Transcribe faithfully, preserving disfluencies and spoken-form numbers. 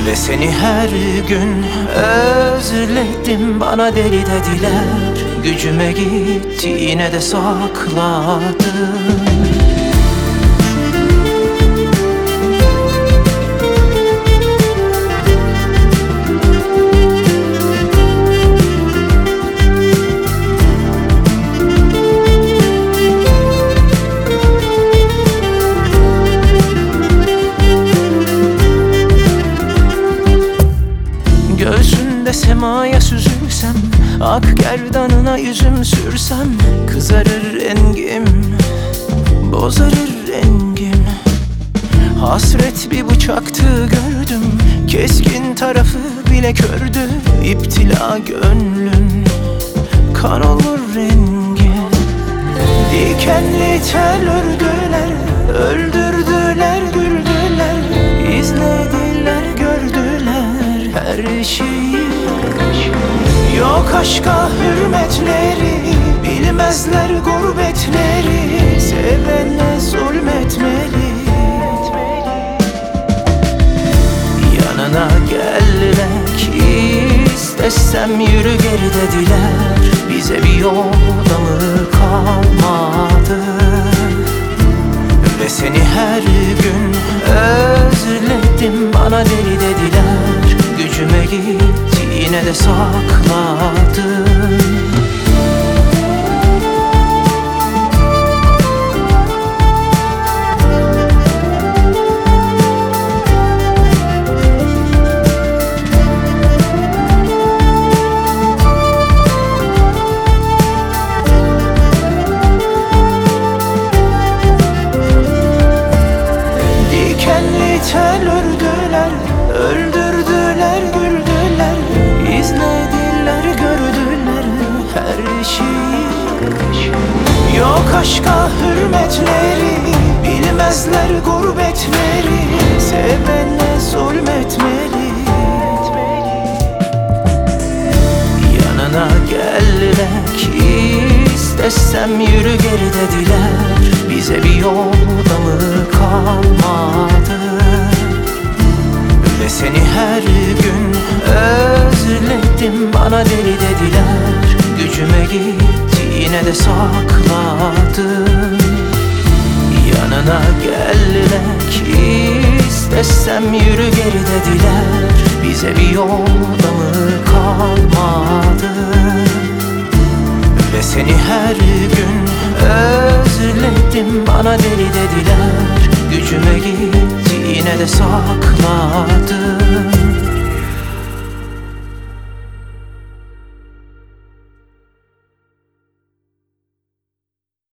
Ve seni her gün özledim, bana deli dediler. Gücüme gitti yine de sakladım. Göğsünde semaya süzülsem, ak gerdanına yüzüm sürsem, kızarır rengim, bozarır rengim. Hasret bir bıçaktı gördüm, keskin tarafı bile kördü. İptila gönlün, kan olur rengi. Dikenli tel ördüler, öldürdüler, güldüler, izlediler, gördüler her şeyi. Yok aşka hürmetleri, bilmezler gurbetleri, sevene zulmetmeli. Yanına gelmek istesem yürü geri dediler. Bize bir yol da mı kalmadı? Ve seni her gün özledim, bana deli dediler. Gücüme gitti yine de sakladım. Dikenli tel ördüler, öldürdüler, güldüler, izlediler, gördüler her şeyi. Yok aşka hürmetleri, bilmezler gurbetleri, sevene zulmetmeli. Yanına gelmek istesem yürü geri dediler. Bize bir yol da mı kalmadı? Ve seni her gün özledim, bana deli dediler. Gücüme gitti yine de sakladım. Yanına gelmek istesem yürü geri dediler. Bize bir yol da mı kalmadı? Ve seni her gün özledim, bana deli dediler. Gücüme gitti yine de sakladım.